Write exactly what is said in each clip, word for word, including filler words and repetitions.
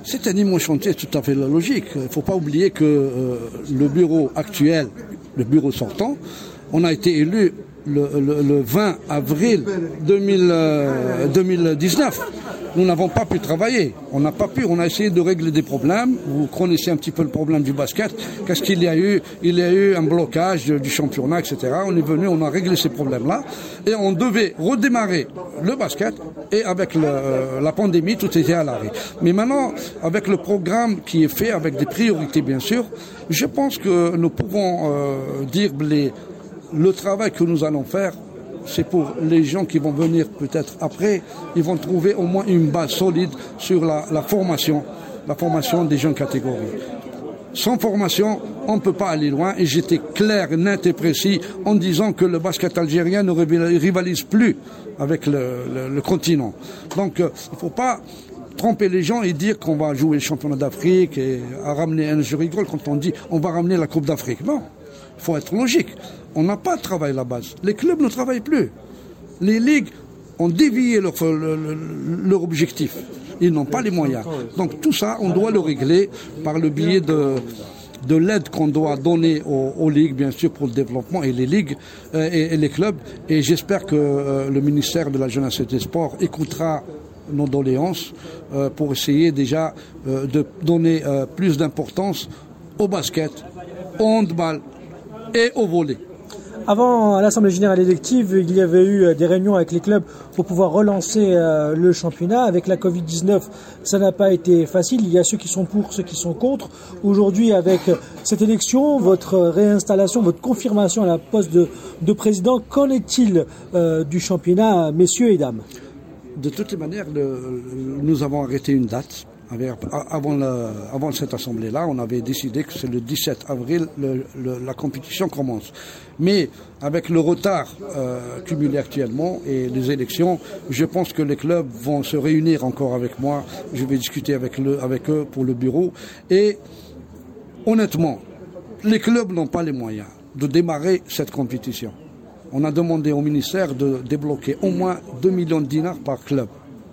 C'est un immense chantier, tout à fait logique. Il ne faut pas oublier que euh, le bureau actuel, le bureau sortant, on a été élu le, le, le vingt avril deux mille, euh, deux mille dix-neuf. Nous n'avons pas pu travailler. On n'a pas pu. On a essayé de régler des problèmes. Vous connaissez un petit peu le problème du basket. Qu'est-ce qu'il y a eu? Il y a eu un blocage du championnat, et cetera. On est venu, on a réglé ces problèmes-là. Et on devait redémarrer le basket. Et avec le, euh, la pandémie, tout était à l'arrêt. Mais maintenant, avec le programme qui est fait, avec des priorités, bien sûr, je pense que nous pouvons euh, dire les, le travail que nous allons faire, c'est pour les gens qui vont venir peut-être après, ils vont trouver au moins une base solide sur la, la formation, la formation des jeunes catégories. Sans formation, on ne peut pas aller loin, et j'étais clair, net et précis en disant que le basket algérien ne rivalise plus avec le, le, le continent. Donc euh, il ne faut pas tromper les gens et dire qu'on va jouer le championnat d'Afrique et à ramener, je rigole quand on dit on va ramener la Coupe d'Afrique. Non, il faut être logique. On n'a pas de travail à la base. Les clubs ne travaillent plus. Les ligues ont dévié leur, leur, leur objectif. Ils n'ont pas les moyens. Donc tout ça, on doit le régler par le biais de, de l'aide qu'on doit donner aux, aux ligues, bien sûr, pour le développement, et les ligues euh, et, et les clubs. Et j'espère que euh, le ministère de la Jeunesse et des Sports écoutera nos doléances euh, pour essayer déjà euh, de donner euh, plus d'importance au basket, au handball et au volley. Avant l'Assemblée générale élective, il y avait eu des réunions avec les clubs pour pouvoir relancer euh, le championnat. Avec la covid dix-neuf, ça n'a pas été facile. Il y a ceux qui sont pour, ceux qui sont contre. Aujourd'hui, avec cette élection, votre réinstallation, votre confirmation à la poste de, de président, qu'en est-il euh, du championnat, messieurs et dames? De toutes les manières, le, nous avons arrêté une date. Avant, le, avant cette assemblée-là, on avait décidé que c'est le dix-sept avril, le, le, la compétition commence. Mais avec le retard euh, cumulé actuellement et les élections, je pense que les clubs vont se réunir encore avec moi. Je vais discuter avec, le, avec eux pour le bureau. Et honnêtement, les clubs n'ont pas les moyens de démarrer cette compétition. On a demandé au ministère de débloquer au moins deux millions de dinars par club.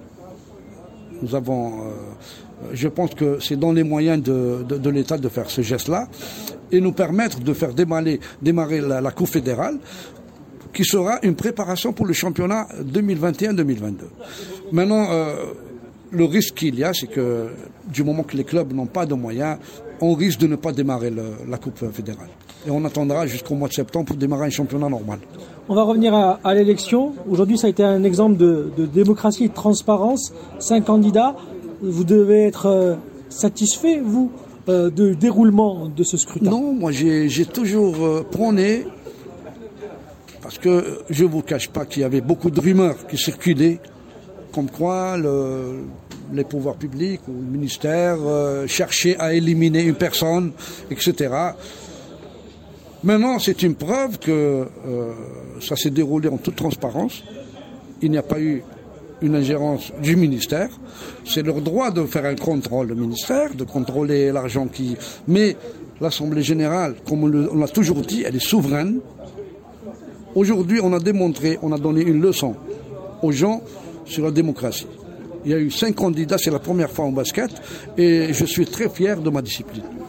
Nous avons... Euh, Je pense que c'est dans les moyens de, de, de l'État de faire ce geste-là et nous permettre de faire démarrer, démarrer la, la Coupe fédérale qui sera une préparation pour le championnat deux mille vingt et un deux mille vingt-deux. Maintenant, euh, le risque qu'il y a, c'est que du moment que les clubs n'ont pas de moyens, on risque de ne pas démarrer le, la Coupe fédérale. Et on attendra jusqu'au mois de septembre pour démarrer un championnat normal. On va revenir à, à l'élection. Aujourd'hui, ça a été un exemple de, de démocratie et de transparence. Cinq candidats. Vous devez être euh, satisfait, vous, euh, du déroulement de ce scrutin? Non, moi j'ai, j'ai toujours euh, prôné, parce que je ne vous cache pas qu'il y avait beaucoup de rumeurs qui circulaient, comme quoi le, les pouvoirs publics ou le ministère euh, cherchaient à éliminer une personne, et cetera. Maintenant, c'est une preuve que euh, ça s'est déroulé en toute transparence. Il n'y a pas eu une ingérence du ministère. C'est leur droit de faire un contrôle, le ministère, de contrôler l'argent qui... Mais l'Assemblée générale, comme on, le, on l'a toujours dit, elle est souveraine. Aujourd'hui, on a démontré, on a donné une leçon aux gens sur la démocratie. Il y a eu cinq candidats, c'est la première fois en basket, et je suis très fier de ma discipline.